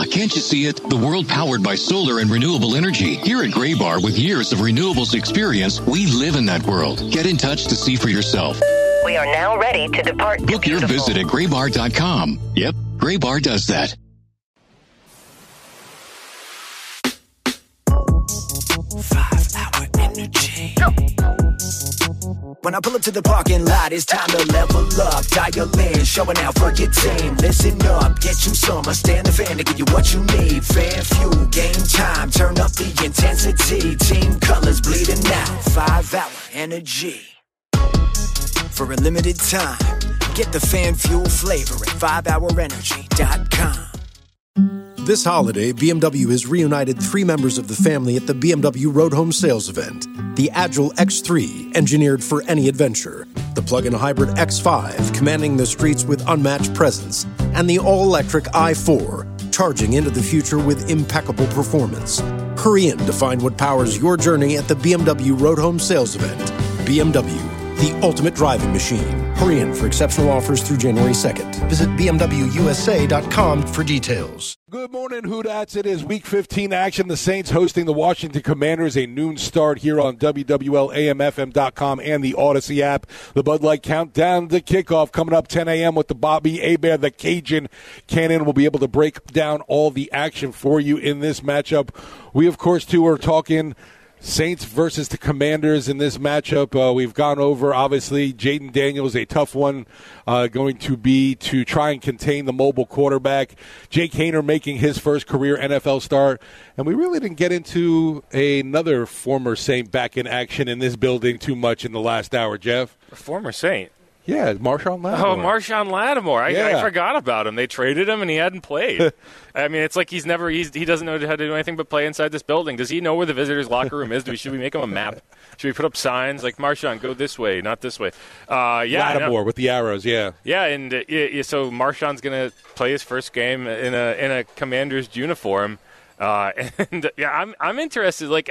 can't you see it? The world powered by solar and renewable energy. Here at Graybar, with years of renewables experience, we live in that world. Get in touch to see for yourself. We are now ready to depart. Book your visit at graybar.com. Yep, Graybar does that. Energy. When I pull up to the parking lot, it's time to level up. Dial in, showing out for your team. Listen up, get you some. I stand the fan to give you what you need. Fan fuel, game time. Turn up the intensity. Team colors bleeding out. 5 Hour Energy. For a limited time, get the fan fuel flavor at 5hourenergy.com. This holiday, BMW has reunited 3 members of the family at the BMW Road Home Sales Event. The Agile X3, engineered for any adventure. The plug-in hybrid X5, commanding the streets with unmatched presence. And the all-electric i4, charging into the future with impeccable performance. Hurry in to find what powers your journey at the BMW Road Home Sales Event. BMW, the ultimate driving machine. Hurry in for exceptional offers through January 2nd. Visit BMWUSA.com for details. Good morning, Hoodats. It is Week 15 action. The Saints hosting the Washington Commanders, a noon start here on WWLAMFM.com and the Odyssey app. The Bud Light Countdown to kickoff coming up 10 a.m. with the Bobby Hebert, the Cajun Cannon. Will be able to break down all the action for you in this matchup. We, of course, too, are talking Saints versus the Commanders in this matchup. We've gone over, obviously, Jaden Daniels, a tough one, going to be to try and contain the mobile quarterback. Jake Haener making his first career NFL start. And we really didn't get into another former Saint back in action in this building too much in the last hour, Jeff. A former Saint? Yeah, Marshawn Lattimore. Oh, Marshawn Lattimore. I forgot about him. They traded him, and he hadn't played. I mean, it's like he doesn't know how to do anything but play inside this building. Does he know where the visitors' locker room is? Should we make him a map? Should we put up signs like, Marshawn, go this way, not this way? Lattimore with the arrows, yeah. Yeah, and so Marshawn's going to play his first game in a Commander's uniform. And I'm interested. Like,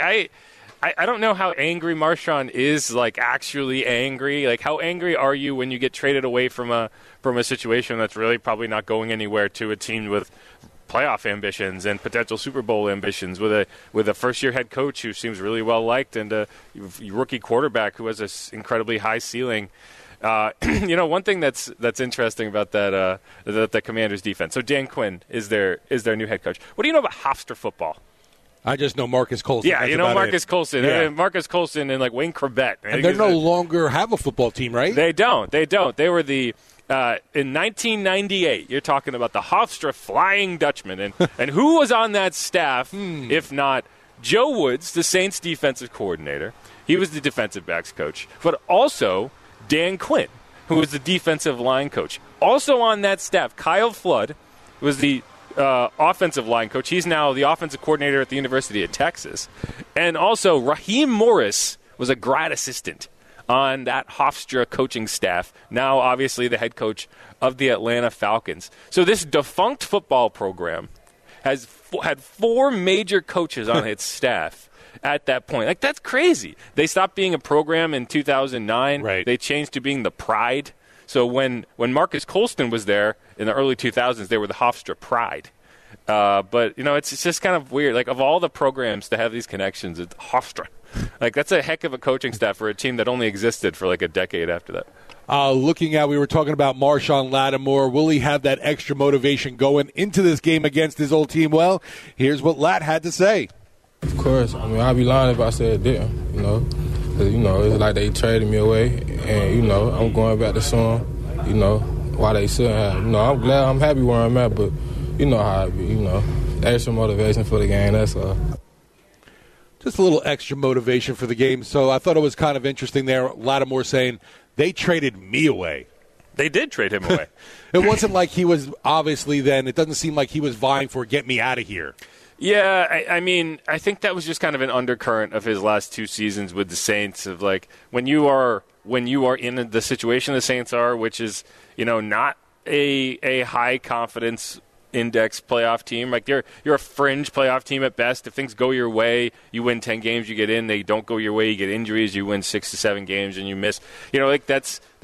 I don't know how angry Marshawn is, like, actually angry. Like, how angry are you when you get traded away from a situation that's really probably not going anywhere to a team with playoff ambitions and potential Super Bowl ambitions, with a first-year head coach who seems really well-liked and a rookie quarterback who has this incredibly high ceiling? One thing that's interesting about that Commanders defense. So Dan Quinn is their new head coach. What do you know about Hofstra football? I just know Marcus Colston. Yeah, you know Marcus Colston. Yeah. Marcus Colston and, like, Wayne Corbett. And they no longer have a football team, right? They don't. They were in 1998, you're talking about the Hofstra Flying Dutchman. And who was on that staff, if not Joe Woods, the Saints defensive coordinator? He was the defensive backs coach. But also Dan Quinn, who was the defensive line coach. Also on that staff, Kyle Flood was the offensive line coach. He's now the offensive coordinator at the University of Texas. And also Raheem Morris was a grad assistant on that Hofstra coaching staff, now obviously the head coach of the Atlanta Falcons. So this defunct football program has had 4 major coaches on its staff at that point. Like, that's crazy. They stopped being a program in 2009. Right. They changed to being the Pride. So when Marcus Colston was there in the early 2000s, they were the Hofstra Pride. But, it's just kind of weird. Like, of all the programs to have these connections, it's Hofstra. Like, that's a heck of a coaching staff for a team that only existed for like a decade after that. We were talking about Marshawn Lattimore. Will he have that extra motivation going into this game against his old team? Well, here's what Lat had to say. Of course. I mean, I'd be lying if I said it didn't, Because, it's like they traded me away, and, I'm going back to show them, why they shouldn't have. I'm glad, I'm happy where I'm at, but you know how it be, extra motivation for the game, that's all. Just a little extra motivation for the game. So I thought it was kind of interesting there, Lattimore saying, they traded me away. They did trade him away. It wasn't like he was, obviously then, it doesn't seem like he was vying for get me out of here. Yeah, I mean, I think that was just kind of an undercurrent of his last 2 seasons with the Saints of, like, when you are in the situation the Saints are, which is, not a high confidence index playoff team. Like, you're a fringe playoff team at best. If things go your way, you win 10 games, you get in. They don't go your way, you get injuries, you win 6 to 7 games and you miss. That's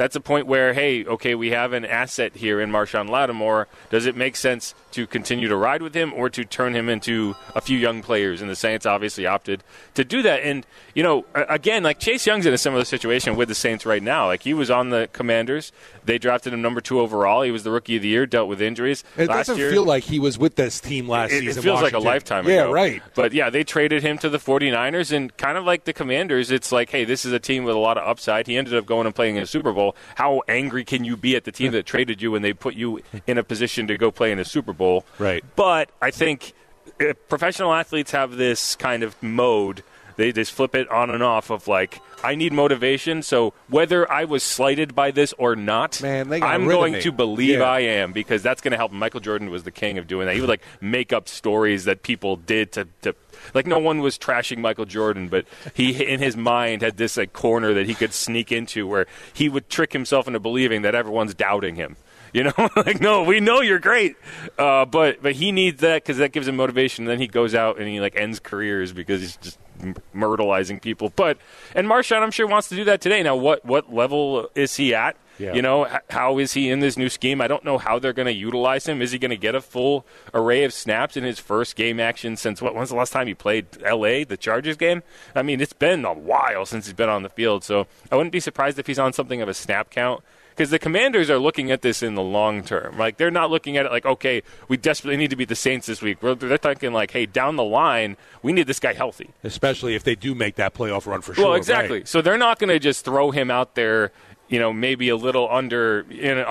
that's a point where, hey, okay, we have an asset here in Marshon Lattimore. Does it make sense to continue to ride with him or to turn him into a few young players? And the Saints obviously opted to do that. And, again, like Chase Young's in a similar situation with the Saints right now. Like, he was on the Commanders. They drafted him number 2 overall. He was the Rookie of the Year, dealt with injuries. It doesn't feel like he was with this team last season. It feels like a lifetime ago. Yeah, right. But, yeah, they traded him to the 49ers, and kind of like the Commanders, it's like, hey, this is a team with a lot of upside. He ended up going and playing in a Super Bowl. How angry can you be at the team that traded you when they put you in a position to go play in a Super Bowl? Right. But I think professional athletes have this kind of mode. They just flip it on and off of like, I need motivation, so whether I was slighted by this or not, I'm going to believe I am, because that's going to help. Michael Jordan was the king of doing that. He would like make up stories that people did to like, no one was trashing Michael Jordan, but he in his mind had this like corner that he could sneak into where he would trick himself into believing that everyone's doubting him. Like, no, we know you're great, but he needs that because that gives him motivation. And then he goes out and he like ends careers because he's just myrtleizing people. And Marshon, I'm sure, wants to do that today. Now, what level is he at? Yeah. How is he in this new scheme? I don't know how they're going to utilize him. Is he going to get a full array of snaps in his first game action since when's the last time he played L.A., the Chargers game? I mean, it's been a while since he's been on the field, so I wouldn't be surprised if he's on something of a snap count. Because the Commanders are looking at this in the long term. Like, they're not looking at it like, okay, we desperately need to beat the Saints this week. They're thinking like, hey, down the line, we need this guy healthy. Especially if they do make that playoff run for sure. Well, exactly. Right. So they're not going to just throw him out there, maybe a little under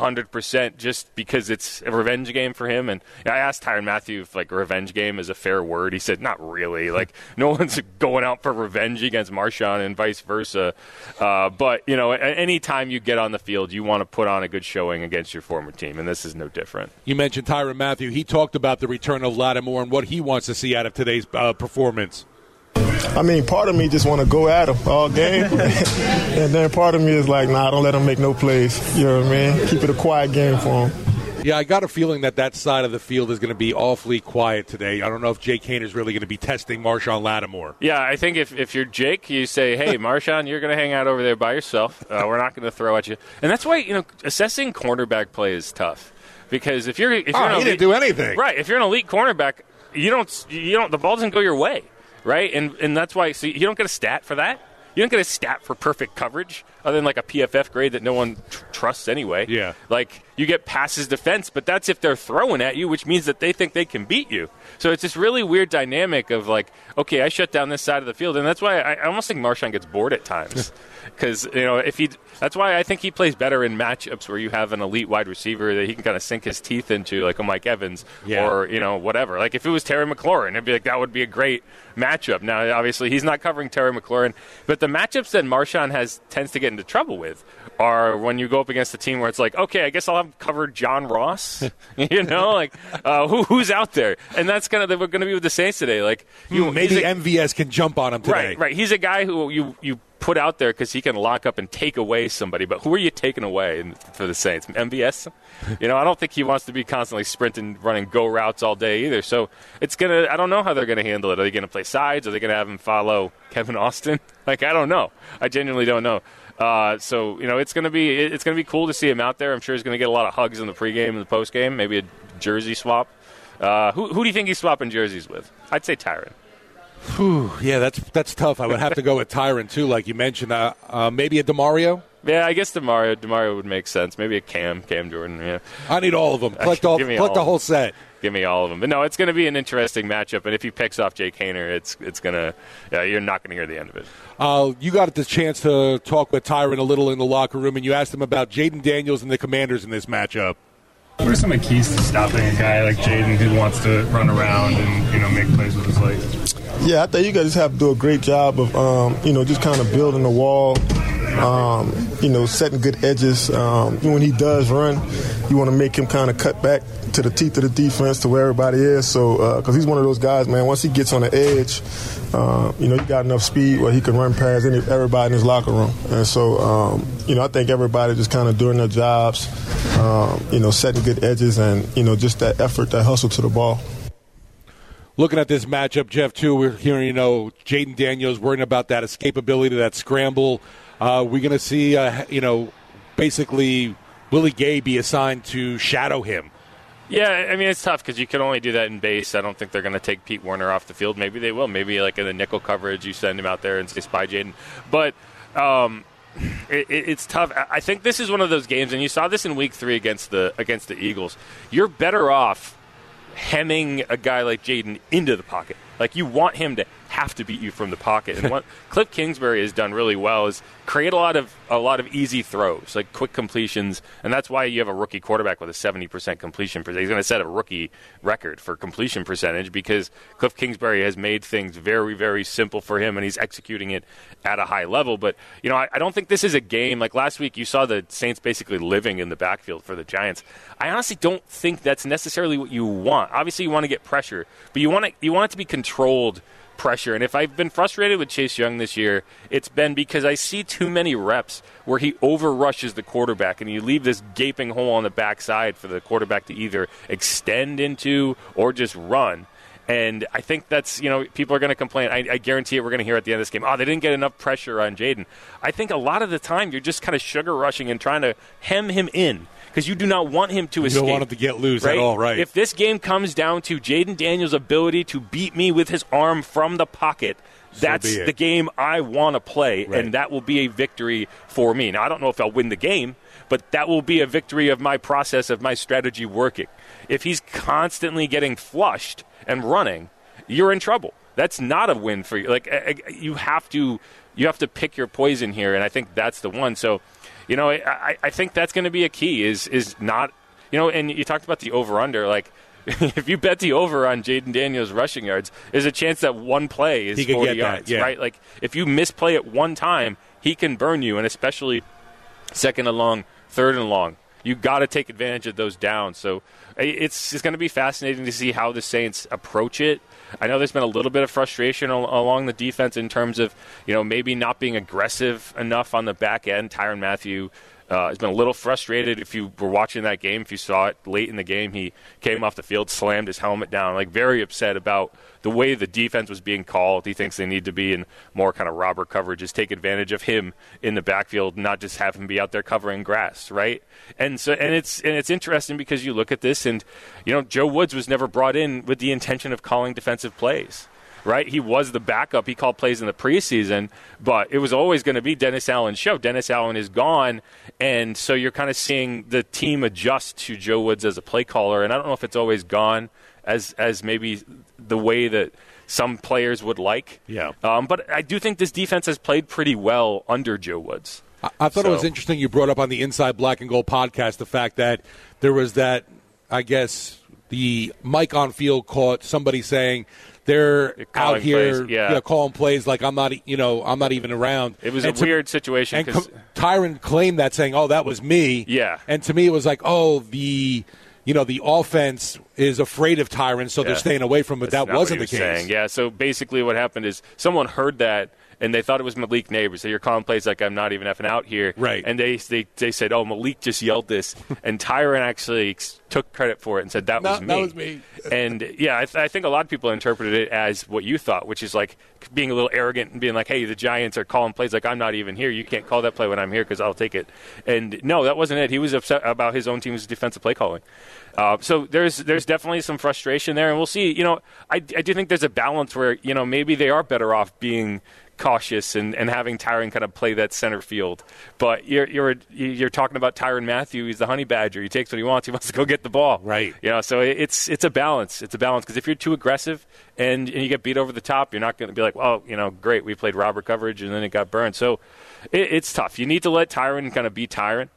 100% just because it's a revenge game for him. And I asked Tyrann Mathieu if, like, revenge game is a fair word. He said, not really. Like, no one's going out for revenge against Marshon and vice versa. But, any time you get on the field, you want to put on a good showing against your former team, and this is no different. You mentioned Tyrann Mathieu. He talked about the return of Lattimore and what he wants to see out of today's performance. I mean, part of me just want to go at him all game. And then part of me is like, nah, don't let him make no plays. You know what I mean? Keep it a quiet game for him. Yeah, I got a feeling that side of the field is going to be awfully quiet today. I don't know if Jake Haener is really going to be testing Marshon Lattimore. Yeah, I think if you're Jake, you say, hey, Marshon, you're going to hang out over there by yourself. We're not going to throw at you. And that's why, assessing cornerback play is tough. Because if you're he didn't do anything. Right, if you're an elite cornerback, you don't the ball doesn't go your way. Right, and that's why. So you don't get a stat for that. You don't get a stat for perfect coverage, other than like a PFF grade that no one trusts anyway. Yeah, like you get passes defense, but that's if they're throwing at you, which means that they think they can beat you. So it's this really weird dynamic of like, okay, I shut down this side of the field, and that's why I almost think Marshon gets bored at times. Because that's why I think he plays better in matchups where you have an elite wide receiver that he can kind of sink his teeth into, like a Mike Evans or whatever. Like if it was Terry McLaurin, it'd be like that would be a great matchup. Now, obviously, he's not covering Terry McLaurin, but the matchups that Marshon tends to get into trouble with are when you go up against a team where it's like, okay, I guess I'll have covered John Ross. Who's out there, and that's kind of going to be with the Saints today. Like maybe MVS can jump on him today. Right. He's a guy who you put out there because he can lock up and take away somebody. But who are you taking away for the Saints? MVS? I don't think he wants to be constantly sprinting, running go routes all day either. So I don't know how they're going to handle it. Are they going to play sides? Are they going to have him follow Kevin Austin? Like, I don't know. I genuinely don't know. It's going to be cool to see him out there. I'm sure he's going to get a lot of hugs in the pregame and the postgame, maybe a jersey swap. Who do you think he's swapping jerseys with? I'd say Tyrann. Yeah, that's tough. I would have to go with Tyrann too, like you mentioned. Maybe a DeMario. Yeah, I guess DeMario would make sense. Maybe a Cam Jordan. Yeah, I need all of them. Collect the whole set. Give me all of them. But no, it's going to be an interesting matchup. And if he picks off Jake Haener, it's going to you're not going to hear the end of it. You got the chance to talk with Tyrann a little in the locker room, and you asked him about Jayden Daniels and the Commanders in this matchup. What are some of the keys to stopping a guy like Jayden who wants to run around and make plays with his legs? Yeah, I think you guys just have to do a great job of just kind of building the wall, setting good edges. When he does run, you want to make him kind of cut back to the teeth of the defense to where everybody is. So because he's one of those guys, man, once he gets on the edge, he got enough speed where he can run past everybody in his locker room. And so, I think everybody just kind of doing their jobs, setting good edges and, just that effort, that hustle to the ball. Looking at this matchup, Jeff, too, we're hearing, Jayden Daniels worrying about that escapability, that scramble. We're going to see, basically Willie Gay be assigned to shadow him? Yeah, I mean, it's tough because you can only do that in base. I don't think they're going to take Pete Werner off the field. Maybe they will. Maybe like in the nickel coverage, you send him out there and say, spy Jaden. But it's tough. I think this is one of those games, and you saw this in Week 3 against the Eagles. You're better off hemming a guy like Jaden into the pocket. Like, you want him to have to beat you from the pocket. And what Cliff Kingsbury has done really well is create a lot of easy throws, like quick completions, and that's why you have a rookie quarterback with a 70% completion percentage. He's going to set a rookie record for completion percentage because Cliff Kingsbury has made things very, very simple for him, and he's executing it at a high level. But, I don't think this is a game. Like last week, you saw the Saints basically living in the backfield for the Giants. I honestly don't think that's necessarily what you want. Obviously, you want to get pressure, but you want it to be controlled pressure. And if I've been frustrated with Chase Young this year, it's been because I see too many reps where he overrushes the quarterback and you leave this gaping hole on the backside for the quarterback to either extend into or just run. And I think that's, people are going to complain. I guarantee it, we're going to hear at the end of this game, they didn't get enough pressure on Jaden. I think a lot of the time you're just kind of sugar rushing and trying to hem him in because you do not want him to escape. You don't want him to get loose at all, right? If this game comes down to Jaden Daniels' ability to beat me with his arm from the pocket, that's the game I want to play, and that will be a victory for me. Now, I don't know if I'll win the game, but that will be a victory of my process, of my strategy working. If he's constantly getting flushed and running, you're in trouble. That's not a win for you. Like, you have to pick your poison here, and I think that's the one. So, I think that's going to be a key is not, and you talked about the over-under, like, if you bet the over on Jaden Daniels' rushing yards, there's a chance that one play is 40 yards, right? Like, if you misplay it one time, he can burn you, and especially second and long, third and long. You got to take advantage of those downs. So it's going to be fascinating to see how the Saints approach it. I know there's been a little bit of frustration along the defense in terms of, maybe not being aggressive enough on the back end. Tyrann Mathieu has been a little frustrated. If you were watching that game, if you saw it late in the game, he came off the field, slammed his helmet down, like very upset about the way the defense was being called. He thinks they need to be in more kind of robber coverages, take advantage of him in the backfield, not just have him be out there covering grass, right? And so, and it's interesting because you look at this, and Joe Woods was never brought in with the intention of calling defensive plays. Right? He was the backup. He called plays in the preseason, but it was always going to be Dennis Allen's show. Dennis Allen is gone, and so you're kind of seeing the team adjust to Joe Woods as a play caller, and I don't know if it's always gone as maybe the way that some players would like. Yeah. But I do think this defense has played pretty well under Joe Woods. I thought it was interesting you brought up on the Inside Black and Gold podcast the fact that there was that, I guess, the mic on field caught somebody saying – they're out here calling plays like I'm not even around. It was a weird situation. And Tyrann claimed that, saying, that was me. Yeah. And to me it was like, the offense is afraid of Tyrann, so they're staying away from it. That wasn't the case. Saying. Yeah, so basically what happened is someone heard that, and they thought it was Malik Neighbors. So you're calling plays like I'm not even effing out here. Right. And they said, Malik just yelled this. And Tyrann actually took credit for it and said, that was me. That was me. And, I think a lot of people interpreted it as what you thought, which is like being a little arrogant and being like, hey, the Giants are calling plays like I'm not even here. You can't call that play when I'm here because I'll take it. And, no, that wasn't it. He was upset about his own team's defensive play calling. So there's definitely some frustration there. And we'll see. I do think there's a balance where, maybe they are better off being cautious and having Tyrann kind of play that center field. But you're talking about Tyrann Mathieu. He's the honey badger. He takes what he wants. He wants to go get the ball. Right. So it's a balance. It's a balance because if you're too aggressive and you get beat over the top, you're not going to be like, great, we played robber coverage and then it got burned. So it's tough. You need to let Tyrann kind of be Tyrann.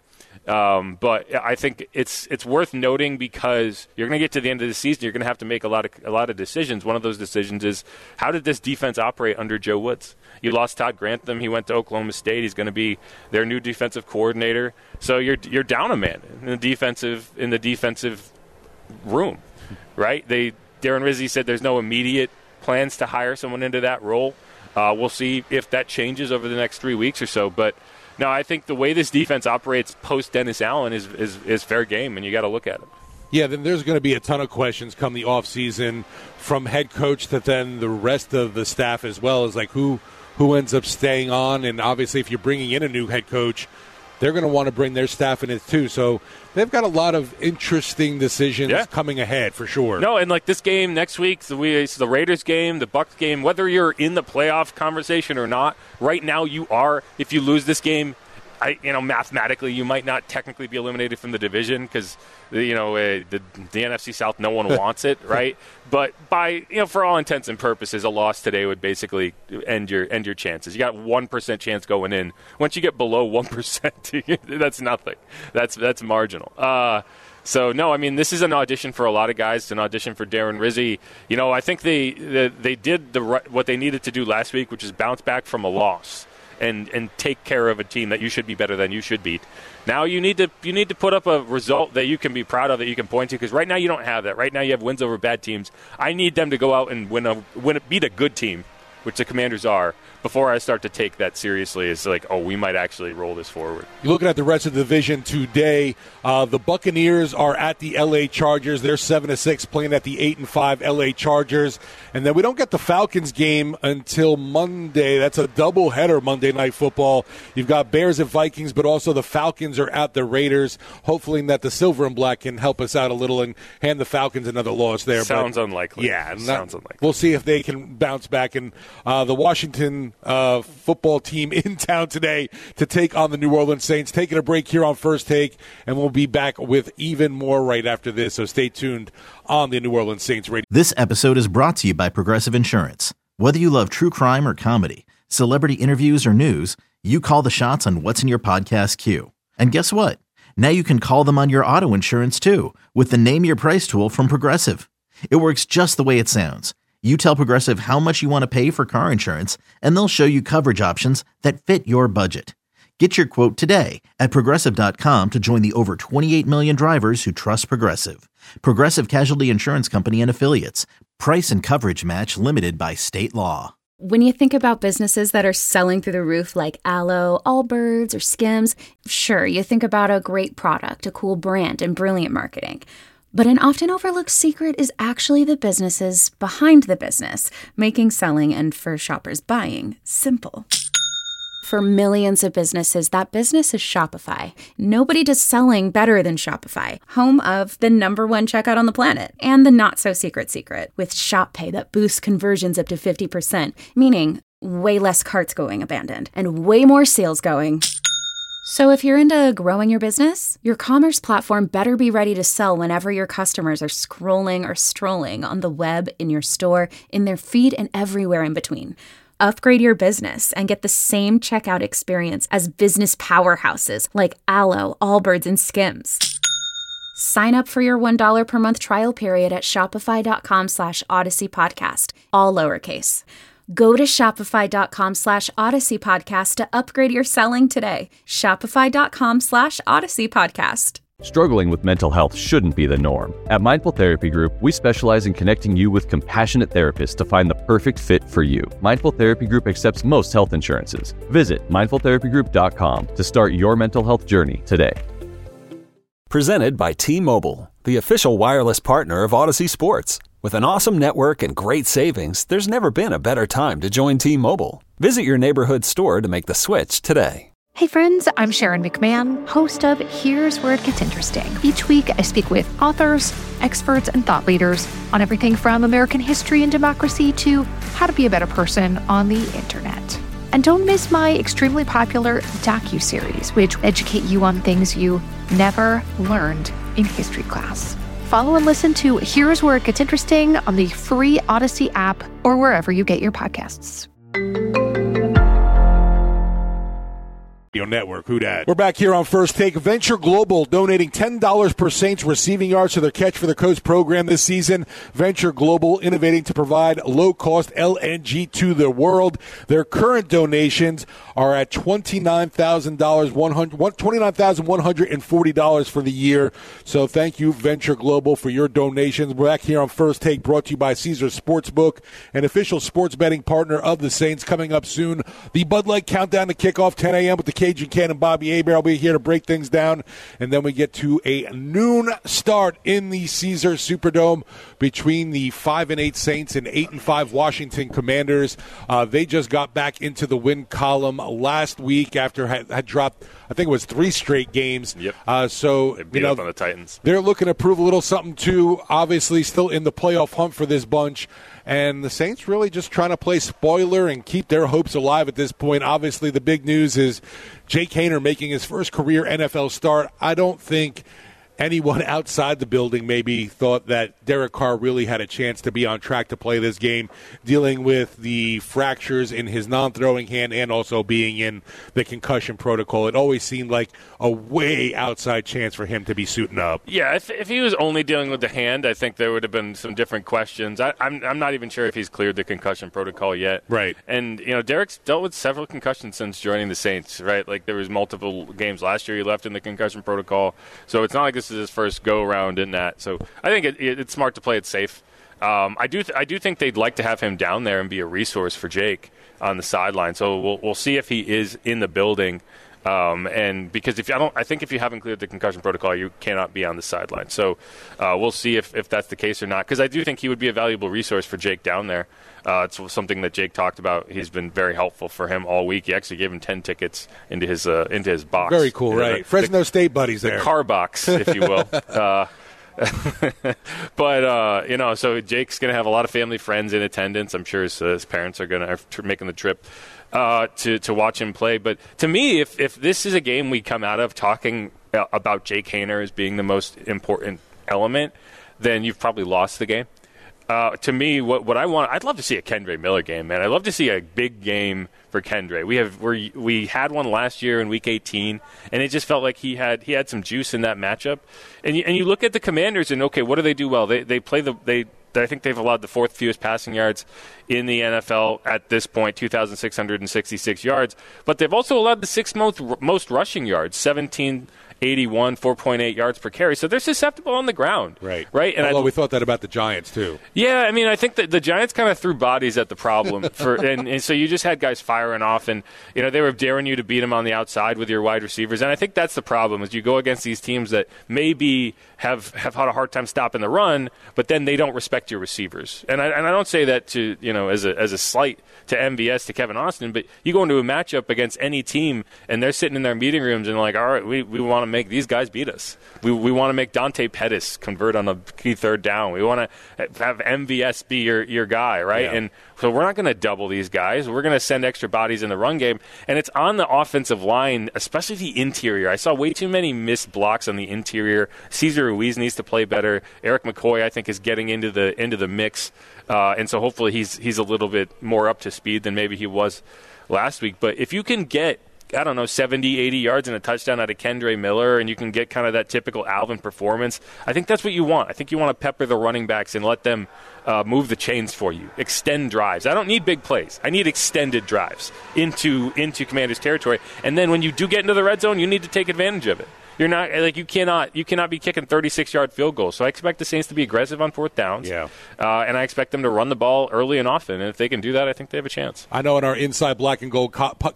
But I think it's worth noting because you're going to get to the end of the season. You're going to have to make a lot of decisions. One of those decisions is, how did this defense operate under Joe Woods? You lost Todd Grantham. He went to Oklahoma State. He's going to be their new defensive coordinator. So you're down a man in the defensive room, right? Darren Rizzi said there's no immediate plans to hire someone into that role. We'll see if that changes over the next 3 weeks or so, but. No, I think the way this defense operates post-Dennis Allen is fair game, and you got to look at it. Yeah, then there's going to be a ton of questions come the offseason from head coach to then the rest of the staff as well, as like who ends up staying on. And obviously if you're bringing in a new head coach, they're going to want to bring their staff in it too. So they've got a lot of interesting decisions coming ahead for sure. No, and like this game next week, the Raiders game, the Bucs game, whether you're in the playoff conversation or not, right now you are. If you lose this game, mathematically, you might not technically be eliminated from the division because, the NFC South, no one wants it, right? But for all intents and purposes, a loss today would basically end your chances. You got 1% chance going in. Once you get below 1%, that's nothing. That's marginal. So, no, I mean, this is an audition for a lot of guys. It's an audition for Darren Rizzi. I think they did what they needed to do last week, which is bounce back from a loss. And take care of a team that you should be better than, you should beat. Now you need to put up a result that you can be proud of, that you can point to, because right now you don't have that. Right now you have wins over bad teams. I need them to go out and beat a good team, which the Commanders are, before I start to take that seriously. It's like, we might actually roll this forward. You're looking at the rest of the division today. The Buccaneers are at the L.A. Chargers. They're 7-6, playing at the 8-5 L.A. Chargers. And then we don't get the Falcons game until Monday. That's a doubleheader Monday Night Football. You've got Bears and Vikings, but also the Falcons are at the Raiders. Hopefully that the Silver and Black can help us out a little and hand the Falcons another loss there. Sounds unlikely. Yeah. Sounds unlikely. We'll see if they can bounce back. And the Washington football team in town today to take on the New Orleans Saints. Taking a break here on First Take, and we'll be back with even more right after this. So stay tuned on the New Orleans Saints radio. This episode is brought to you by Progressive Insurance. Whether you love true crime or comedy, celebrity interviews or news, you call the shots on what's in your podcast queue. And guess what? Now you can call them on your auto insurance too with the Name Your Price tool from Progressive. It works just the way it sounds. You tell Progressive how much you want to pay for car insurance, and they'll show you coverage options that fit your budget. Get your quote today at Progressive.com to join the over 28 million drivers who trust Progressive. Progressive Casualty Insurance Company and Affiliates. Price and coverage match limited by state law. When you think about businesses that are selling through the roof like Aloe, Allbirds, or Skims, sure, you think about a great product, a cool brand, and brilliant marketing. But an often overlooked secret is actually the businesses behind the business, making selling and for shoppers buying simple. For millions of businesses, that business is Shopify. Nobody does selling better than Shopify, home of the #1 checkout on the planet, and the not-so-secret secret, with Shop Pay that boosts conversions up to 50%, meaning way less carts going abandoned, and way more sales going. So if you're into growing your business, your commerce platform better be ready to sell whenever your customers are scrolling or strolling on the web, in your store, in their feed, and everywhere in between. Upgrade your business and get the same checkout experience as business powerhouses like Aloe, Allbirds, and Skims. Sign up for your $1 per month trial period at shopify.com/Odyssey Podcast, all lowercase. Go to shopify.com/Odyssey Podcast to upgrade your selling today. Shopify.com/Odyssey Podcast. Struggling with mental health shouldn't be the norm. At Mindful Therapy Group, we specialize in connecting you with compassionate therapists to find the perfect fit for you. Mindful Therapy Group accepts most health insurances. Visit mindfultherapygroup.com to start your mental health journey today. Presented by T-Mobile, the official wireless partner of Odyssey Sports. With an awesome network and great savings, there's never been a better time to join T-Mobile. Visit your neighborhood store to make the switch today. Hey friends, I'm Sharon McMahon, host of Here's Where It Gets Interesting. Each week, I speak with authors, experts, and thought leaders on everything from American history and democracy to how to be a better person on the internet. And don't miss my extremely popular docuseries, which educate you on things you never learned in history class. Follow and listen to Here's Where It Gets Interesting on the free Odyssey app or wherever you get your podcasts. Network, who dat? We're back here on First Take. Venture Global donating $10 per Saints receiving yards to their Catch for the Coast program this season. Venture Global innovating to provide low-cost LNG to the world. Their current donations are at $29,140 for the year. So thank you, Venture Global, for your donations. We're back here on First Take, brought to you by Caesars Sportsbook, an official sports betting partner of the Saints. Coming up soon, the Bud Light Countdown to Kickoff, 10 a.m. with the Cajun Cannon Bobby Hebert. I'll be here to break things down. And then we get to a noon start in the Caesars Superdome between the 5-8 Saints and 8-5 Washington Commanders. They just got back into the win column last week after had dropped, I think it was 3 straight games. Yep. So they beat up on the Titans. They're looking to prove a little something too. Obviously, still in the playoff hunt for this bunch. And the Saints really just trying to play spoiler and keep their hopes alive at this point. Obviously, the big news is Jake Haener making his first career NFL start. I don't think anyone outside the building maybe thought that Derek Carr really had a chance to be on track to play this game, dealing with the fractures in his non-throwing hand and also being in the concussion protocol. It always seemed like a way outside chance for him to be suiting up. Yeah, if he was only dealing with the hand, I think there would have been some different questions. I'm not even sure if he's cleared the concussion protocol yet. Right. And, Derek's dealt with several concussions since joining the Saints, right? Like, there was multiple games last year he left in the concussion protocol. So it's not like this is his first go-around in that. So I think it's smart to play it safe. I do think they'd like to have him down there and be a resource for Jake on the sideline. So we'll see if he is in the building. And because I think if you haven't cleared the concussion protocol, you cannot be on the sideline. So we'll see if that's the case or not. Because I do think he would be a valuable resource for Jake down there. It's something that Jake talked about. He's been very helpful for him all week. He actually gave him 10 tickets into his box. Very cool, right? Fresno State buddies there. The car box, if you will. But so Jake's going to have a lot of family friends in attendance. I'm sure his parents are making the trip to watch him play. But to me, if this is a game we come out of talking about Jake Haener as being the most important element, then you've probably lost the game. To me, what I want, I'd love to see a Kendre Miller game, man. I'd love to see a big game for Kendre. We had one last year in Week 18, and it just felt like he had some juice in that matchup. And you look at the Commanders, and okay, what do they do well? They play I think they've allowed the 4th fewest passing yards in the NFL at this point, 2,666 yards. But they've also allowed the 6th most rushing yards, 1,781, 4.8 yards per carry. So they're susceptible on the ground. Right. And although we thought that about the Giants, too. Yeah, I mean, I think that the Giants kind of threw bodies at the problem. And so you just had guys firing off, and they were daring you to beat them on the outside with your wide receivers. And I think that's the problem, is you go against these teams that maybe have had a hard time stopping the run, but then they don't respect your receivers. And I don't say that to as a slight to MVS, to Kevin Austin, but you go into a matchup against any team, and they're sitting in their meeting rooms and like, all right, we want to make these guys beat us. We want to make Dante Pettis convert on a key 3rd down. We want to have MVS be your guy, right? Yeah. And so we're not going to double these guys. We're going to send extra bodies in the run game, and it's on the offensive line, especially the interior. I saw way too many missed blocks on the interior. Cesar Ruiz needs to play better. Eric McCoy, I think, is getting into the mix, and so hopefully he's a little bit more up to speed than maybe he was last week. But if you can get 70, 80 yards and a touchdown out of Kendre Miller, and you can get kind of that typical Alvin performance, I think that's what you want. I think you want to pepper the running backs and let them move the chains for you, extend drives. I don't need big plays. I need extended drives into Commanders territory. And then when you do get into the red zone, you need to take advantage of it. You're not you cannot be kicking 36-yard field goals. So I expect the Saints to be aggressive on 4th downs. Yeah. And I expect them to run the ball early and often. And if they can do that, I think they have a chance. I know in our Inside Black and Gold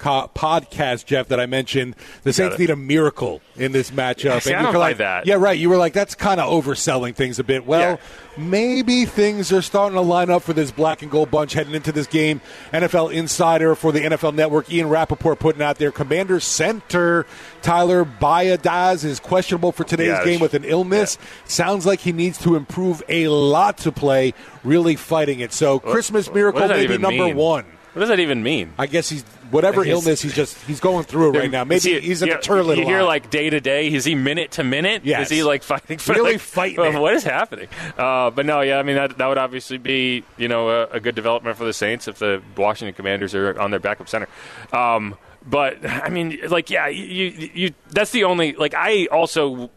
podcast, Jeff, that I mentioned the Saints need a miracle in this matchup. See, I don't like that. Yeah, right. You were like, that's kind of overselling things a bit. Well, maybe things are starting to line up for this Black and Gold bunch heading into this game. NFL Insider for the NFL Network, Ian Rappaport, putting out there, Commanders center Tyler Biadasz is questionable for today's game with an illness. Yeah. Sounds like he needs to improve a lot to play, really fighting it. So Christmas miracle maybe number 1. What does that even mean? I guess he's illness he's going through it right now. Maybe he's in the turlet. You hear like day to day. Is he minute to minute? Yes. Is he like fighting for fighting? What is happening? But no, I mean that would obviously be a good development for the Saints if the Washington Commanders are on their backup center. But I mean, you that's the only. I also would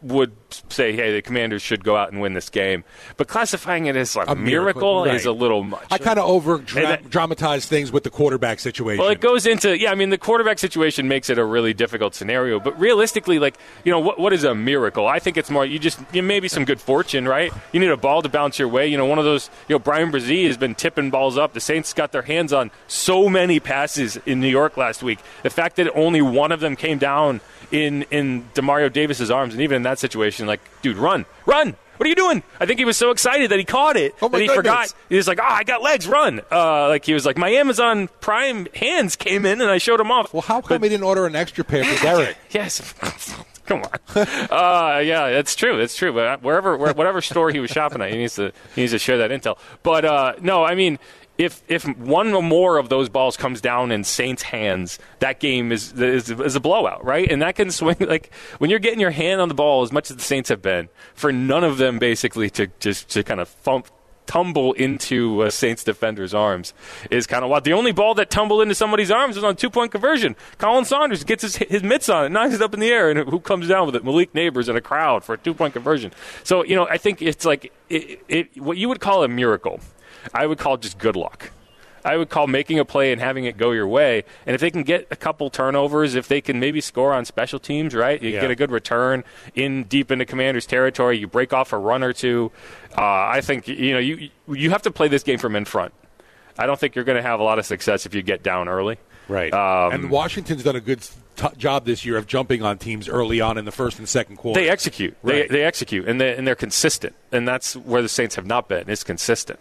say, hey, the Commanders should go out and win this game. But classifying it as a miracle right. is a little much. I kind of over-dramatize things with the quarterback situation. Well, it goes into, the quarterback situation makes it a really difficult scenario. But realistically, what is a miracle? I think it's more, maybe some good fortune, right? You need a ball to bounce your way. One of those, Brian Brzee has been tipping balls up. The Saints got their hands on so many passes in New York last week. The fact that only one of them came down in Demario Davis's arms, and even in that situation, dude, run! What are you doing? I think he was so excited that he caught it that he forgot. He was like, I got legs, run! He was like, my Amazon Prime hands came in, and I showed him off. Well, how come he didn't order an extra pair for Derek? Yes. Come on. Yeah, it's true. It's true. But whatever store he was shopping at, he needs to share that intel. But no, I mean, if one or more of those balls comes down in Saints' hands, that game is a blowout, right? And that can swing, when you're getting your hand on the ball as much as the Saints have been, for none of them basically to kind of tumble into a Saints defender's arms is kind of wild. The only ball that tumbled into somebody's arms was on 2-point conversion. Colin Saunders gets his mitts on it, knocks it up in the air, and who comes down with it? Malik Neighbors in a crowd for a 2-point conversion. So, I think it's what you would call a miracle, I would call just good luck. I would call making a play and having it go your way. And if they can get a couple turnovers, if they can maybe score on special teams, right? You get a good return deep into Commanders' territory. You break off a run or two. I think you have to play this game from in front. I don't think you're going to have a lot of success if you get down early. Right. And Washington's done a good job this year of jumping on teams early on in the first and second quarter. They execute. Right. They execute, and they're consistent. And that's where the Saints have not been. It's consistent.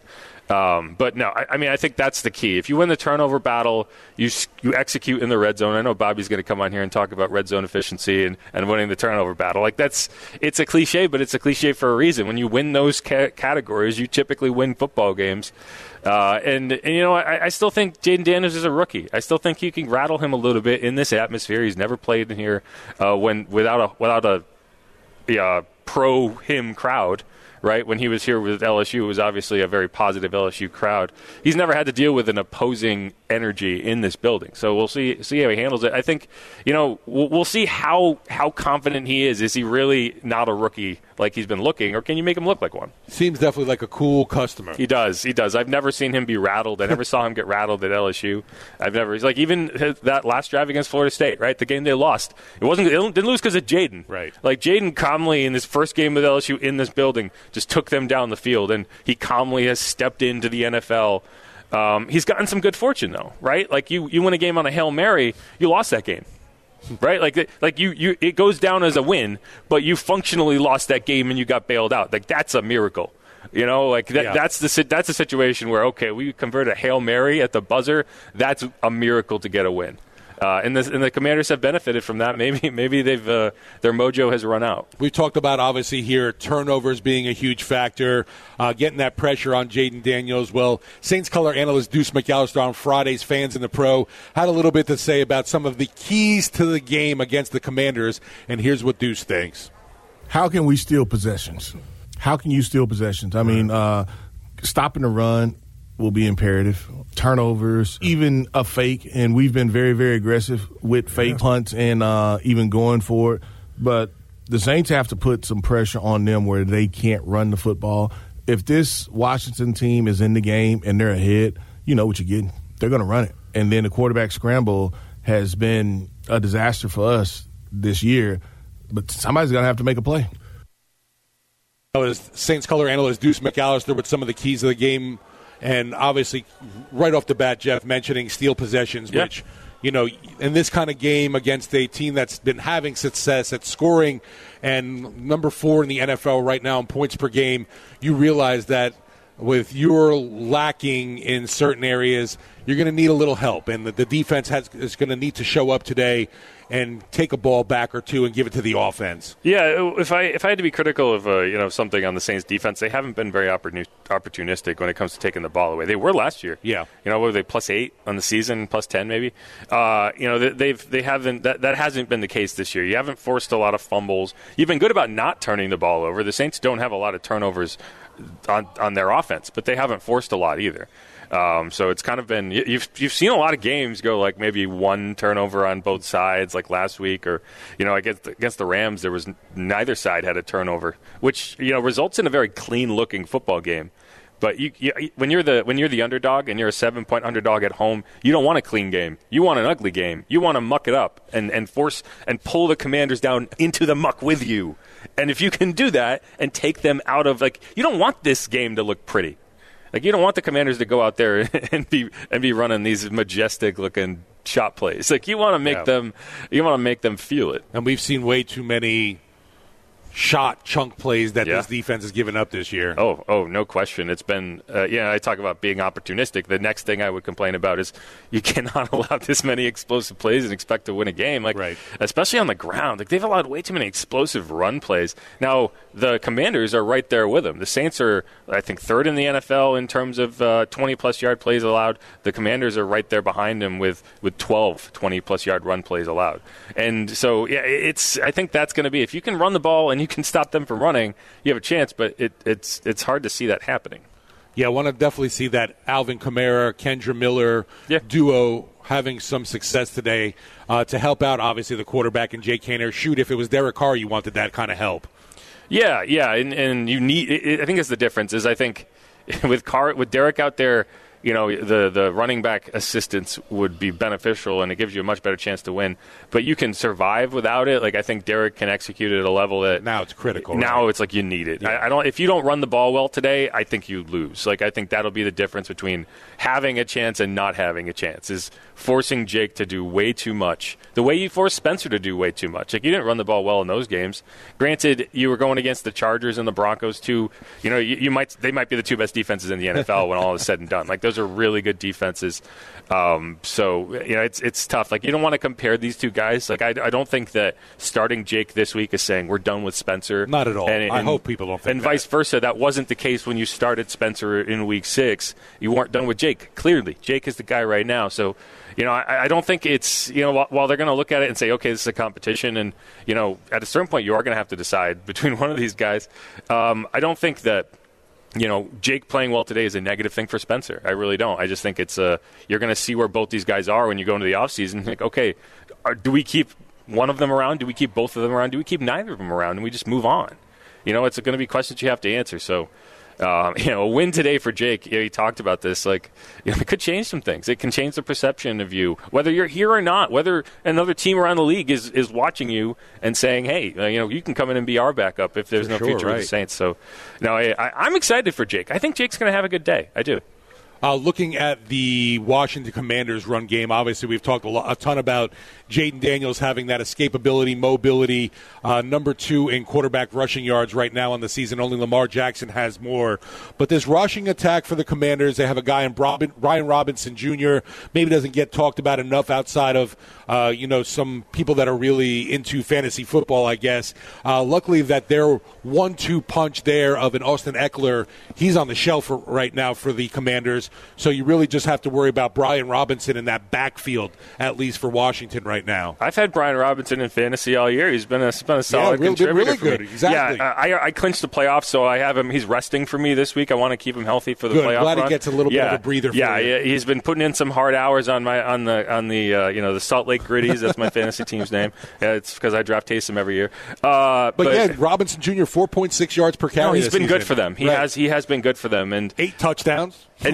But no, I think that's the key. If you win the turnover battle, you execute in the red zone. I know Bobby's going to come on here and talk about red zone efficiency and winning the turnover battle. It's a cliche, but it's a cliche for a reason. When you win those categories, you typically win football games. I still think Jaden Daniels is a rookie. I still think you can rattle him a little bit in this atmosphere. He's never played in here without a pro him crowd. Right, when he was here with LSU, it was obviously a very positive LSU crowd. He's never had to deal with an opposing energy in this building, so we'll see how he handles it. I think, we'll see how confident he is. Is he really not a rookie like he's been looking, or can you make him look like one? Seems definitely like a cool customer. He does. I've never seen him be rattled. I never saw him get rattled at LSU. He's even that last drive against Florida State, right? The game they lost. They didn't lose because of Jaden. Right. Jaden calmly in his first game with LSU in this building just took them down the field, and he calmly has stepped into the NFL. He's gotten some good fortune, though, right? You win a game on a Hail Mary, you lost that game, right? It goes down as a win, but you functionally lost that game and you got bailed out. That's a miracle. That's the situation where, okay, we convert a Hail Mary at the buzzer. That's a miracle to get a win. And the Commanders have benefited from that. Maybe they've their mojo has run out. We've talked about, obviously, here turnovers being a huge factor, getting that pressure on Jaden Daniels. Well, Saints color analyst Deuce McAllister on Friday's Fans in the Pro had a little bit to say about some of the keys to the game against the Commanders, and here's what Deuce thinks. How can we steal possessions? How can you steal possessions? I mean, stopping the run will be imperative. Turnovers, even a fake, and we've been very, very aggressive with fake punts and even going for it. But the Saints have to put some pressure on them where they can't run the football. If this Washington team is in the game and they're ahead, you know what you're getting. They're going to run it. And then the quarterback scramble has been a disaster for us this year, but somebody's going to have to make a play. That was Saints color analyst Deuce McAllister with some of the keys of the game. And obviously, right off the bat, Jeff mentioning steal possessions, which, in this kind of game against a team that's been having success at scoring and number 4 in the NFL right now in points per game, you realize that with your lacking in certain areas, you're going to need a little help. And the defense is going to need to show up today and take a ball back or two and give it to the offense. Yeah, if I had to be critical of something on the Saints defense, they haven't been very opportunistic when it comes to taking the ball away. They were last year. Yeah, what were they, +8 on the season, +10 maybe? They haven't. That hasn't been the case this year. You haven't forced a lot of fumbles. You've been good about not turning the ball over. The Saints don't have a lot of turnovers on their offense, but they haven't forced a lot either. So it's kind of been you've seen a lot of games go like maybe one turnover on both sides, like last week, or against the Rams there was neither side had a turnover, which results in a very clean looking football game. But when you're the underdog and you're a 7-point underdog at home, you don't want a clean game. You want an ugly game. You want to muck it up and force and pull the Commanders down into the muck with you. And if you can do that and take them out of you don't want this game to look pretty. You don't want the Commanders to go out there and be running these majestic looking shot plays. You want to make them feel it. And we've seen way too many shot chunk plays that this defense has given up this year. Oh, no question. It's been, I talk about being opportunistic. The next thing I would complain about is you cannot allow this many explosive plays and expect to win a game. Especially on the ground. They've allowed way too many explosive run plays. Now, the Commanders are right there with them. The Saints are, I think, third in the NFL in terms of 20-plus yard plays allowed. The Commanders are right there behind them with 12 20-plus yard run plays allowed. And so, I think that's going to be, if you can run the ball and you can stop them from running, you have a chance, but it's hard to see that happening. Yeah, I want to definitely see that Alvin Kamara, Kendra Miller duo having some success today to help out, obviously, the quarterback and Jake Haener. Shoot, if it was Derek Carr, you wanted that kind of help. Yeah, and you need. I think that's the difference. Is I think with Derek out there, the running back assistance would be beneficial, and it gives you a much better chance to win. But you can survive without it. I think Derek can execute it at a level that now it's critical. Now it's you need it. Yeah. If you don't run the ball well today, I think you lose. I think that'll be the difference between having a chance and not having a chance. Is forcing Jake to do way too much. The way you forced Spencer to do way too much. You didn't run the ball well in those games. Granted, you were going against the Chargers and the Broncos too. They might be the two best defenses in the NFL when all is said and done. Those are really good defenses. It's tough. You don't want to compare these two guys. I don't think that starting Jake this week is saying we're done with Spencer. Not at all. I hope people don't think and vice versa. That wasn't the case when you started Spencer in week 6. You weren't done with Jake. Clearly, Jake is the guy right now. So, I don't think it's, while they're going to look at it and say, okay, this is a competition, and, at a certain point you are going to have to decide between one of these guys. I don't think that, Jake playing well today is a negative thing for Spencer. I really don't. I just think it's you're going to see where both these guys are when you go into the offseason. Okay, do we keep one of them around? Do we keep both of them around? Do we keep neither of them around? And we just move on? It's going to be questions you have to answer. So, a win today for Jake, he talked about this, it could change some things. It can change the perception of you, whether you're here or not, whether another team around the league is watching you and saying, hey, you can come in and be our backup if there's future with the Saints. So, I'm excited for Jake. I think Jake's going to have a good day. I do. Looking at the Washington Commanders run game, obviously we've talked a ton about Jaden Daniels having that escapability, mobility, number 2 in quarterback rushing yards right now on the season. Only Lamar Jackson has more. But this rushing attack for the Commanders, they have a guy in Brian Robinson Jr., maybe doesn't get talked about enough outside of, some people that are really into fantasy football, I guess. Luckily that their 1-2 punch there of an Austin Eckler, he's on the shelf right now for the Commanders. So you really just have to worry about Brian Robinson in that backfield, at least for Washington right now. I've had Brian Robinson in fantasy all year. He's been a solid contributor. Really for good, me. exactly. Yeah, I clinched the playoffs, so I have him. He's resting for me this week. I want to keep him healthy for the playoff Glad run. He gets a little bit of a breather. Yeah, he's been putting in some hard hours on the Salt Lake Gritties. That's my fantasy team's name. It's because I draft Taysom every year. But Robinson Jr. 4.6 yards per carry. No, he's been good for them. He has been good for them, and 8 touchdowns. And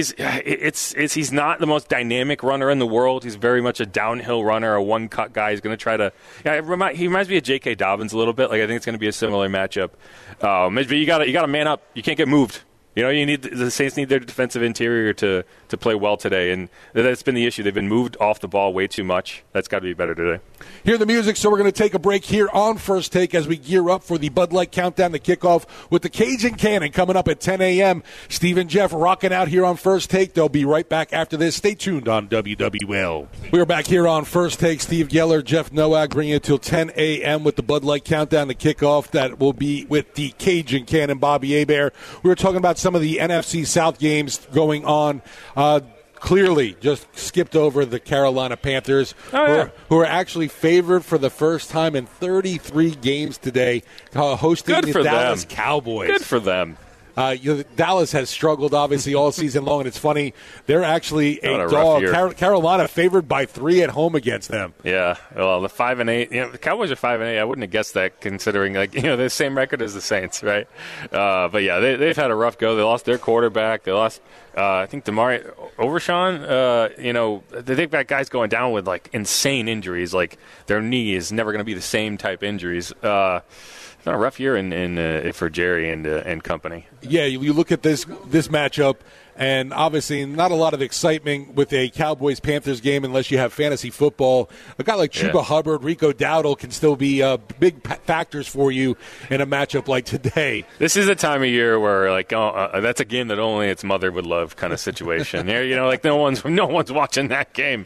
he's not the most dynamic runner in the world. He's very much a downhill runner, a one-cut guy. He's going to try to. He reminds me of J.K. Dobbins a little bit. I think it's going to be a similar matchup. But you got to man up. You can't get moved. The Saints need their defensive interior to play well today, and that's been the issue. They've been moved off the ball way too much. That's got to be better today. Hear the music, so we're going to take a break here on First Take as we gear up for the Bud Light Countdown, the kickoff with the Cajun Cannon coming up at 10 a.m. Steve and Jeff rocking out here on First Take. They'll be right back after this. Stay tuned on WWL. We're back here on First Take. Steve Geller, Jeff Nowak bringing you till 10 a.m. with the Bud Light Countdown, the kickoff that will be with the Cajun Cannon, Bobby Hebert. We were talking about some of the NFC South games going on. Clearly just skipped over the Carolina Panthers, who are actually favored for the first time in 33 games today, hosting the Dallas Cowboys. Good for them. Dallas has struggled, obviously, all season long, and it's funny. They're actually a dog. Carolina favored by 3 at home against them. Yeah, well, the 5-8. The Cowboys are 5-8. I wouldn't have guessed that, considering the same record as the Saints, right? But yeah, they've had a rough go. They lost their quarterback. They lost, I think, Damari Overshawn. They've got guys going down with insane injuries. Their knee is never going to be the same type injuries. It's been a rough year for Jerry and company. Yeah, you look at this matchup, and obviously not a lot of excitement with a Cowboys-Panthers game unless you have fantasy football. A guy like Chuba Hubbard, Rico Dowdle can still be big factors for you in a matchup like today. This is a time of year where that's a game that only its mother would love kind of situation. No one's watching that game.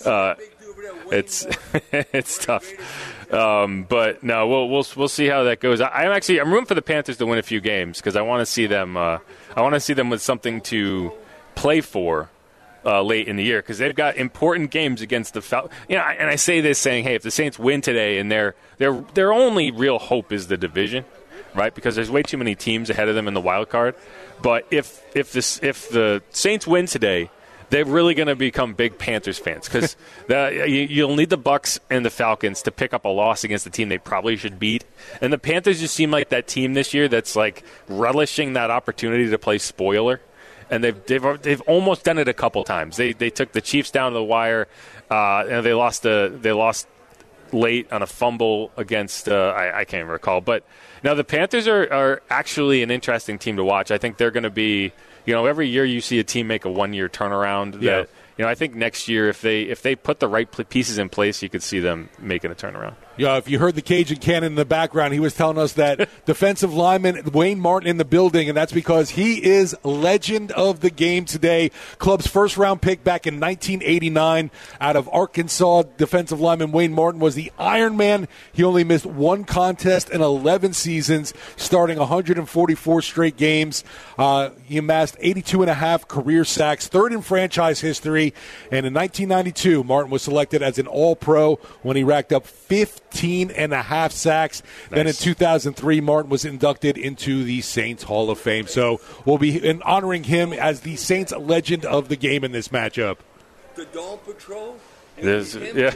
It's tough. But no, we'll see how that goes. I'm rooting for the Panthers to win a few games because I want to see them. I want to see them with something to play for late in the year because they've got important games against the Falcons. And I say this saying, hey, if the Saints win today and their only real hope is the division, right? Because there's way too many teams ahead of them in the wild card. But if the Saints win today, they're really going to become big Panthers fans because you'll need the Bucks and the Falcons to pick up a loss against the team they probably should beat. And the Panthers just seem like that team this year that's relishing that opportunity to play spoiler. And they've almost done it a couple times. They took the Chiefs down to the wire, and they lost late on a fumble against I can't even recall. But now the Panthers are actually an interesting team to watch. I think they're going to be. Every year you see a team make a one-year turnaround. Yeah. I think next year if they put the right pieces in place, you could see them making a turnaround. Yeah, if you heard the Cajun Cannon in the background, he was telling us that defensive lineman Wayne Martin in the building, and that's because he is legend of the game today. Club's first-round pick back in 1989 out of Arkansas. Defensive lineman Wayne Martin was the Iron Man. He only missed one contest in 11 seasons, starting 144 straight games. He amassed 82.5 career sacks, third in franchise history. And in 1992, Martin was selected as an All-Pro when he racked up 15.5 sacks. Nice. Then in 2003, Martin was inducted into the Saints Hall of Fame. So we'll be honoring him as the Saints legend of the game in this matchup. The Dawn Patrol? Yeah.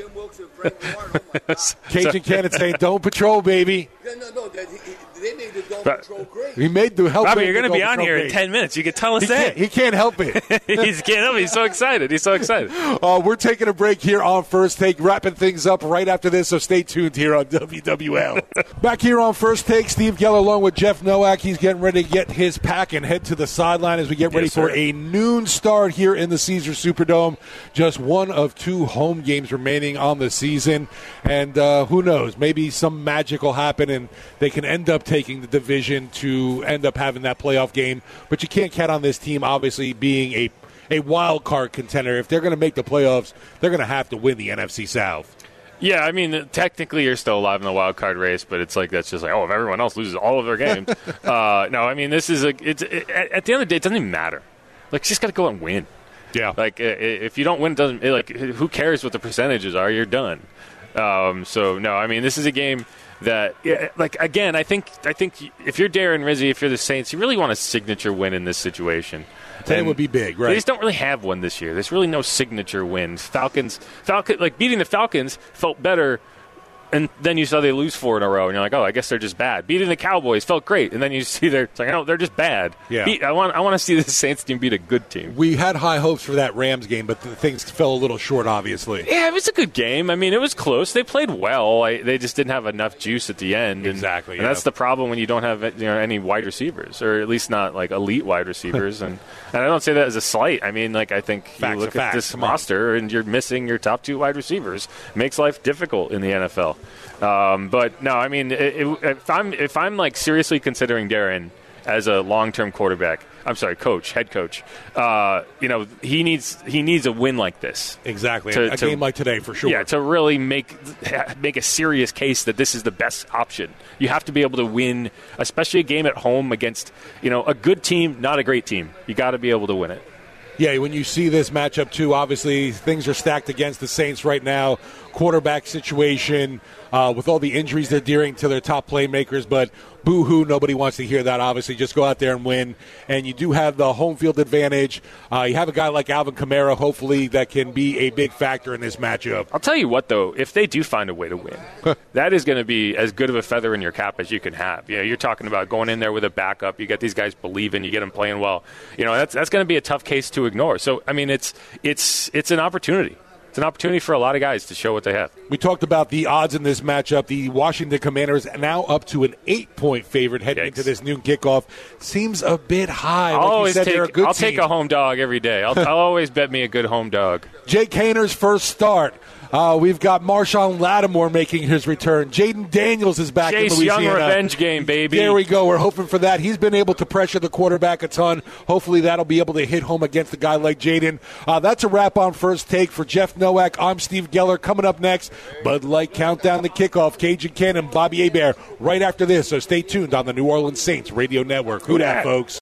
Cajun Cannon saying, "Don't patrol, baby." No, they made the Dawn Patrol great. He made the help. Robbie, you're going to be on here in 10 minutes. You can tell us that. He can't help it. He can't help it. He's so excited. We're taking a break here on First Take, wrapping things up right after this, so stay tuned here on WWL. Back here on First Take, Steve Geller along with Jeff Nowak. He's getting ready to get his pack and head to the sideline as we get ready for a noon start here in the Caesars Superdome. Just one of 2 home games remaining on the season, and who knows, maybe some magic will happen and they can end up taking the division to end up having that playoff game. But you can't count on this team obviously being a wild card contender. If they're going to make the playoffs, they're going to have to win the NFC South. Yeah, I mean, technically you're still alive in the wild card race, but it's that's just if everyone else loses all of their games. No, I mean, this is at the end of the day, it doesn't even matter. You just got to go out and win. Yeah. If you don't win, who cares what the percentages are? You're done. So no, I mean, this is a game that, again, I think if you're Darren Rizzi, if you're the Saints, you really want a signature win in this situation. That would be big, right? They just don't really have one this year. There's really no signature win. Falcons, beating the Falcons felt better, and then you saw they lose 4 in a row, and you're like, oh, I guess they're just bad. Beating the Cowboys felt great, and then you see they're just bad. Yeah. I want to see the Saints team beat a good team. We had high hopes for that Rams game, but things fell a little short, obviously. Yeah, it was a good game. I mean, it was close. They played well. They just didn't have enough juice at the end. Exactly. And that's the problem when you don't have any wide receivers, or at least not elite wide receivers. and I don't say that as a slight. I mean, I think you look at this roster and you're missing your top 2 wide receivers. It makes life difficult in the NFL. But no, I mean, if I'm seriously considering Darren as a long-term quarterback, head coach, he needs a win like this. Exactly, a game like today for sure. Yeah, to really make a serious case that this is the best option. You have to be able to win, especially a game at home against a good team, not a great team. You got to be able to win it. Yeah, when you see this matchup, too, obviously things are stacked against the Saints right now. Quarterback situation with all the injuries they're dealing to their top playmakers. But Boo-hoo, nobody wants to hear that, obviously. Just go out there and win. And you do have the home field advantage. You have a guy like Alvin Kamara, hopefully, that can be a big factor in this matchup. I'll tell you what, though, if they do find a way to win, that is going to be as good of a feather in your cap as you can have. You know, you're talking about going in there with a backup. You get these guys believing. You get them playing well. You know, that's going to be a tough case to ignore. So, I mean, it's an opportunity. It's an opportunity for a lot of guys to show what they have. We talked about the odds in this matchup. The Washington Commanders now up to an 8-point favorite heading into this noon kickoff. Seems a bit high. I'll take a home dog every day. I'll always bet me a good home dog. Jake Haener's first start. We've got Marshawn Lattimore making his return. Jaden Daniels is back in Louisiana. Young revenge game, baby. There we go. We're hoping for that. He's been able to pressure the quarterback a ton. Hopefully that'll be able to hit home against a guy like Jaden. That's a wrap on First Take. For Jeff Nowak, I'm Steve Geller. Coming up next, Bud Light Countdown, the kickoff. Cajun Cannon, Bobby Hebert right after this. So stay tuned on the New Orleans Saints Radio Network. Who dat, folks?